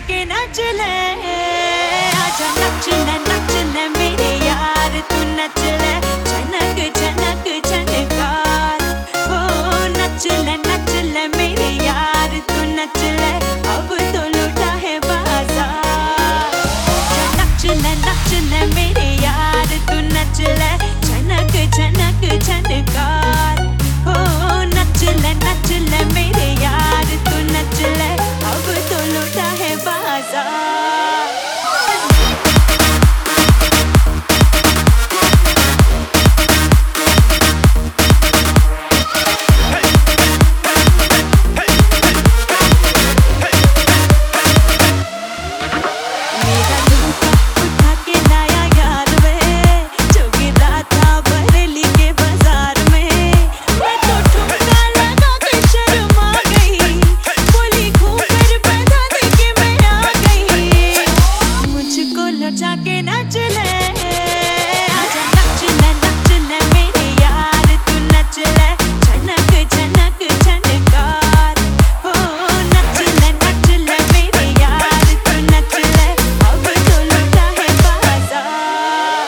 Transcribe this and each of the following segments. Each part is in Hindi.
के नच ले, आजा नच ले मेरे यार, तू नच ले झनक झनक झनकार। हो नच ले मेरे यार, तू नच ले अब तो लूटा है बाजार। नच ले मेरे यार, तू नच ले झनक झनक झनकार। हो नच ले मेरे यार, तू नच ले अब तो लूटा है बाजार। जाके नच ले, आजा नच ले मेरे यार, तू नच ले झनक झनक झनकार। हो नच ले मेरे यार, तू नच ले अब तो लूटा है बाजार।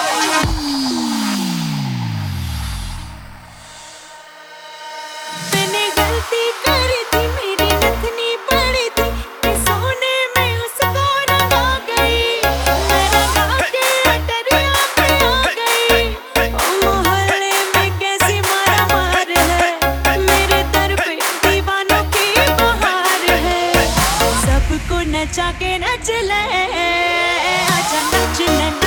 मैंने गलती करी थी, मेरी नथनी पड़ी थी, सोने में उसको रंगा गई। जाके नच ले, आजा नच ले।